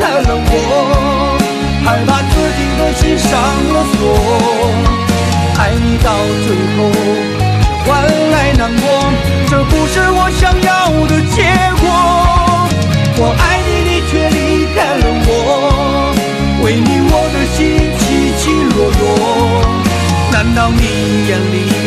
开了我，害怕自己的心上了锁。爱你到最后换来难过，这不是我想要的结果。我爱你，你却离开了我，为你我的心起起落落。难道你眼里